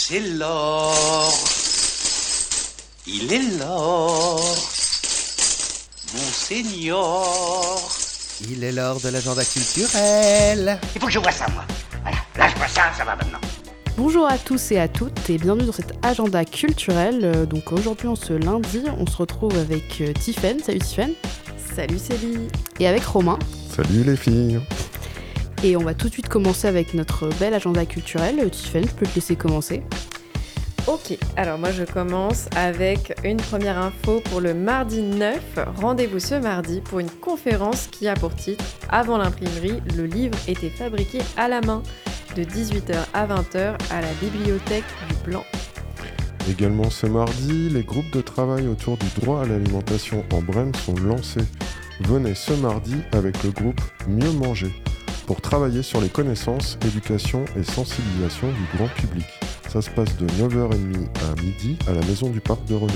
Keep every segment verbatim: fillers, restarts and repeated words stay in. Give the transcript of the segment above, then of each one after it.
C'est l'or. Il est l'or. Monseigneur. Il est l'heure de l'agenda culturel. Il faut que je vois ça, moi. Voilà, là je vois ça, ça va maintenant. Bonjour à tous et à toutes et bienvenue dans cet agenda culturel. Donc aujourd'hui, en ce lundi, on se retrouve avec euh, Tiffaine. Salut Tiffaine. Salut Célie. Et avec Romain. Salut les filles. Et on va tout de suite commencer avec notre bel agenda culturel. Euh, Tiffaine, je peux te laisser commencer. Ok, alors moi je commence avec une première info pour le mardi neuf. Rendez-vous ce mardi pour une conférence qui a pour titre « Avant l'imprimerie, le livre était fabriqué à la main » de dix-huit heures à vingt heures à la bibliothèque du Blanc. Également ce mardi, les groupes de travail autour du droit à l'alimentation en Brenne sont lancés. Venez ce mardi avec le groupe Mieux Manger pour travailler sur les connaissances, éducation et sensibilisation du grand public. Ça se passe de neuf heures trente à midi à la Maison du Parc de René.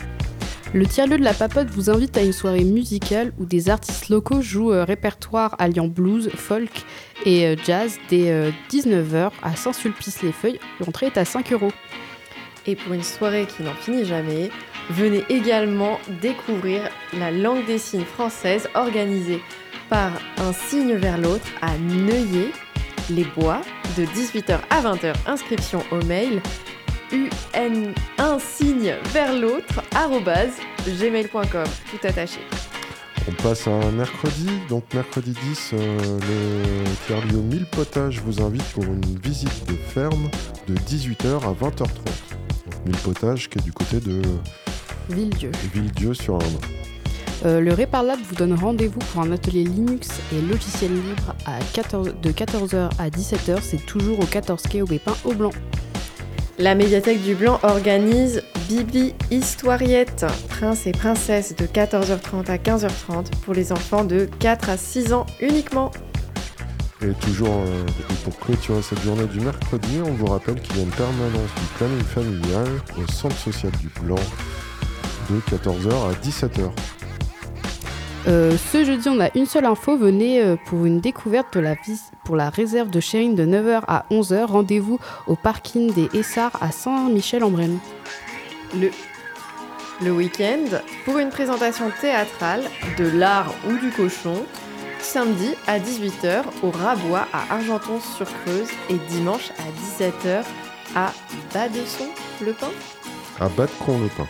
Le tiers-lieu de la Papote vous invite à une soirée musicale où des artistes locaux jouent euh, répertoire alliant blues, folk et euh, jazz dès euh, dix-neuf heures à Saint-Sulpice-les-Feuilles. L'entrée est à cinq euros. Et pour une soirée qui n'en finit jamais, venez également découvrir la langue des signes française organisée par Un signe vers l'autre à Neuilly, les Bois, de dix-huit heures à vingt heures. Inscription au mail u n un signe vers l'autre arobase gmail point com, tout attaché. On passe à un mercredi, donc mercredi dix, euh, le tiers-lieu Mille Potages vous invite pour une visite de ferme de dix-huit heures à vingt heures trente. Donc Mille Potages qui est du côté de Villedieu. Villedieu sur Indre. Euh, le Reparlab vous donne rendez-vous pour un atelier Linux et logiciel libre à quatorze, de quatorze heures à dix-sept heures. C'est toujours au quatorze quai Aubépin au Blanc. La médiathèque du Blanc organise Bibli Historiette, Prince et Princesse de quatorze heures trente à quinze heures trente pour les enfants de quatre à six ans uniquement. Et toujours euh, pour clôturer cette journée du mercredi, on vous rappelle qu'il y a une permanence du planning familial au centre social du Blanc de quatorze heures à dix-sept heures. Euh, ce jeudi, on a une seule info. Venez euh, pour une découverte de la vis- pour la réserve de Chérine de neuf heures à onze heures. Rendez-vous au parking des Essarts à Saint-Michel-en-Brenne. Le, le week-end, pour une présentation théâtrale de l'art ou du cochon, samedi à dix-huit heures au Rabois à Argenton-sur-Creuse et dimanche à dix-sept heures à Badesson-le-Pin. À Badecon-le-Pin.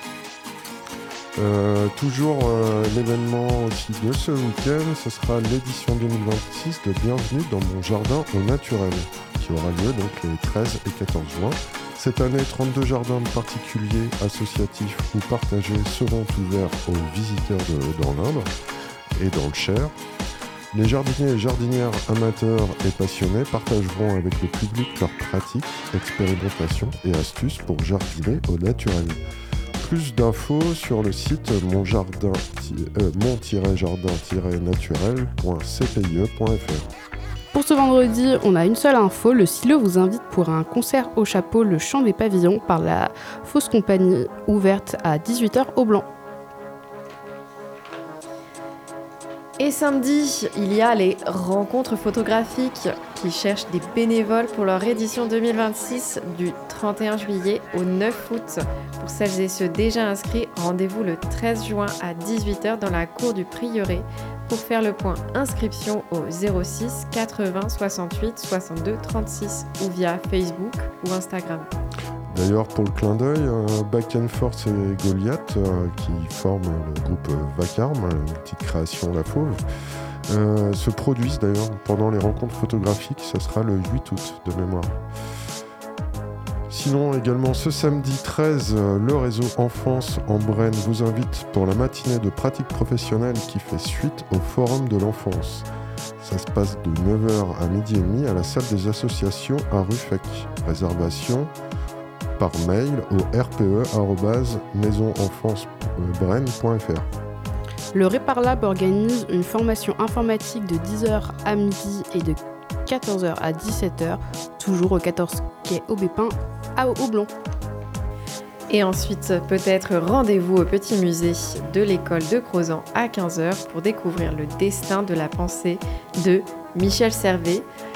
Euh, toujours euh, l'événement aussi de ce week-end, ce sera l'édition deux mille vingt-six de Bienvenue dans mon jardin au naturel, qui aura lieu donc les treize et quatorze juin. Cette année, trente-deux jardins particuliers, associatifs ou partagés seront ouverts aux visiteurs de, dans l'Indre et dans le Cher. Les jardiniers et jardinières amateurs et passionnés partageront avec le public leurs pratiques, expérimentations et astuces pour jardiner au naturel. Plus d'infos sur le site monjardin, euh, mon-jardin-naturel point c p i e point f r. Pour ce vendredi, on a une seule info. Le Silo vous invite pour un concert au chapeau Le Chant des Pavillons par la Fausse Compagnie, ouverte à dix-huit heures au Blanc. Et samedi, il y a les rencontres photographiques qui cherchent des bénévoles pour leur édition deux mille vingt-six du trente et un juillet au neuf août. Pour celles et ceux déjà inscrits, rendez-vous le treize juin à dix-huit heures dans la cour du Prieuré pour faire le point inscription au zéro six quatre-vingts soixante-huit soixante-deux trente-six ou via Facebook ou Instagram. D'ailleurs, pour le clin d'œil, euh, Back and Force et Goliath, euh, qui forment le groupe euh, Vacarme, une petite création La Fauve, euh, se produisent d'ailleurs pendant les rencontres photographiques. Ça sera le huit août de mémoire. Sinon, également ce samedi treize, euh, le réseau Enfance en Brenne vous invite pour la matinée de pratique professionnelle qui fait suite au Forum de l'enfance. Ça se passe de neuf heures à midi et demi à la salle des associations à Ruffec. Réservation par mail au r p e arobase maison enfance brenne point f r. Le Reparlab organise une formation informatique de dix heures à midi et de quatorze heures à dix-sept heures, toujours au quatorze quai Aubépin à Aublon. Et ensuite, peut-être rendez-vous au petit musée de l'école de Crozant à quinze heures pour découvrir le destin de la pensée de Michel Servet,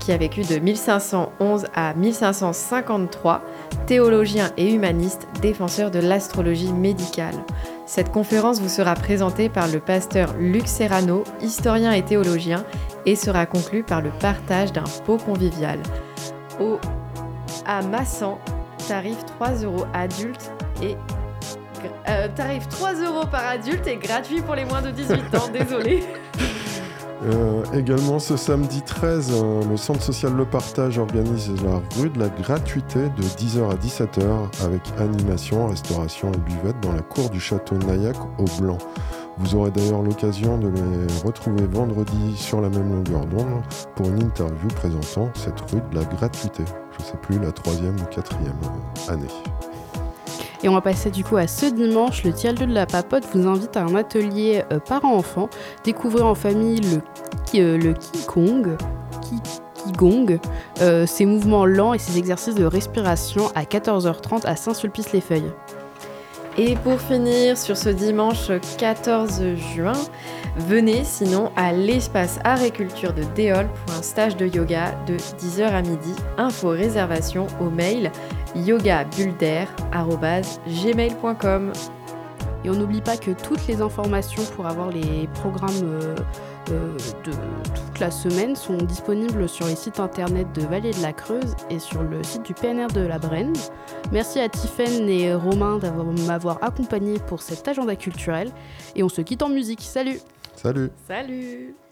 qui a vécu de mille cinq cent onze à mille cinq cent cinquante-trois, théologien et humaniste, défenseur de l'astrologie médicale. Cette conférence vous sera présentée par le pasteur Luc Serrano, historien et théologien, et sera conclue par le partage d'un pot convivial. Au, à Massan, tarif trois euros adultes et euh, tarif trois euros par adulte et gratuit pour les moins de dix-huit ans, désolé. Euh, également ce samedi treize, euh, le Centre social Le Partage organise la rue de la gratuité de dix heures à dix-sept heures avec animation, restauration et buvette dans la cour du château Naillac au Blanc. Vous aurez d'ailleurs l'occasion de les retrouver vendredi sur la même longueur d'onde pour une interview présentant cette rue de la gratuité. Je ne sais plus, la troisième ou quatrième année. Et on va passer du coup à ce dimanche. Le tiers-lieu de la papote vous invite à un atelier euh, parents-enfants. Découvrir en famille le, euh, le Qigong, Qigong, euh, ses mouvements lents et ses exercices de respiration à quatorze heures trente à Saint-Sulpice-les-Feuilles. Et pour finir, sur ce dimanche quatorze juin, venez sinon à l'espace art et culture de Déol pour un stage de yoga de dix heures à midi. Info réservation au mail yogabulder arobase gmail point com. Et on n'oublie pas que toutes les informations pour avoir les programmes euh, euh, de toute la semaine sont disponibles sur les sites internet de Vallée de la Creuse et sur le site du P N R de la Brenne. Merci à Tiffaine et Romain d'avoir m'avoir accompagné pour cet agenda culturel et on se quitte en musique. Salut! Salut! Salut!